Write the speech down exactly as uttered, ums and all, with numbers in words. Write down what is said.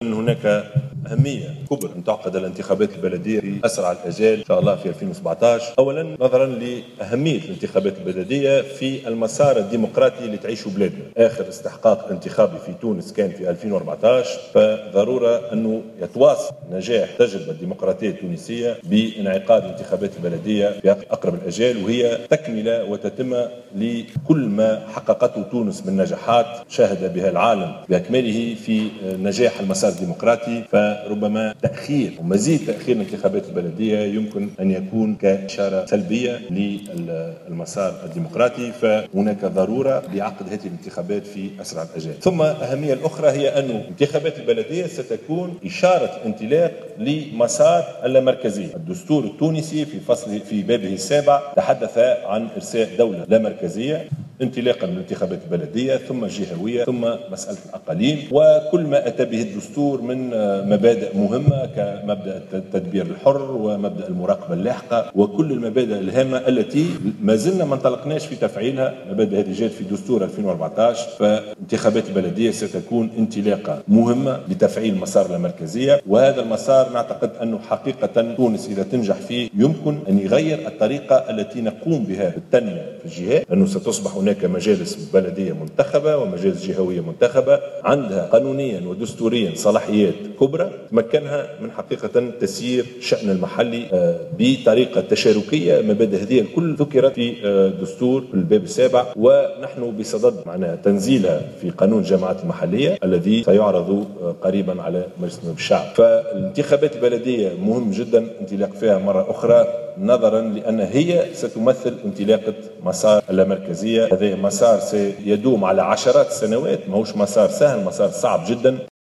أن هناك أهمية كبرى أن تعقد الانتخابات البلدية في أسرع الأجال إن شاء الله في ألفين وسبعة عشر. أولا نظرا لأهمية الانتخابات البلدية في المسار الديمقراطي اللي تعيشه بلادنا. آخر استحقاق انتخابي في تونس كان في ألفين وأربعة عشر، فضرورة أنه يتواصل نجاح التجربة الديمقراطية التونسية بانعقاد الانتخابات البلدية في أقرب الأجال، وهي تكملة وتتمة لكل ما حققته تونس من نجاحات شهد بها العالم بأكمله في نجاح المسار الديمقراطي. فربما تأخير ومزيد تأخير الانتخابات البلدية يمكن أن يكون كإشارة سلبية للمسار الديمقراطي، فهناك ضرورة بعقد هذه الانتخابات في أسرع الأجال. ثم الأهمية الأخرى هي أن الانتخابات البلدية ستكون إشارة انطلاق لمسار اللامركزية. الدستور التونسي في فصل في بابه السابع تحدث عن إرساء دولة لا مركزية انطلاقا من الانتخابات البلدية ثم الجهوية ثم مسألة الأقاليم، وكل ما أتى به الدستور من مبادئ مهمة كمبدأ التدبير الحر ومبدأ المراقبة اللاحقة وكل المبادئ الهامة التي ما زلنا ما انطلقناش في تفعيلها. مبادئ هذه جاءت في دستور ألفين وأربعة عشر، فانتخابات البلدية ستكون انطلاقة مهمة لتفعيل مسار اللامركزية، وهذا المسار نعتقد أنه حقيقة تونس إذا تنجح فيه يمكن أن يغير الطريقة التي نقوم بها بالتنمية في الجهات، لأنه ستصبح هناك مجالس بلدية منتخبة ومجالس جهوية منتخبة عندها قانونيا ودستوريا صلاحيات كبرى تمكنها من حقيقة تسيير شأن المحلي بطريقة تشاركية. مبادئ هذه الكل ذكرت في دستور في الباب السابع، ونحن بصدد معناها تنزيلها في قانون الجماعات المحلية الذي سيعرض قريبا على مجلس الشعب. فالانتخابات البلدية مهم جدا انطلاق فيها مرة أخرى، نظرا لأن هي ستمثل انطلاقة مسار اللامركزية. هذا مسار سيدوم على عشرات السنوات، ما هوش مسار سهل، مسار صعب جدا.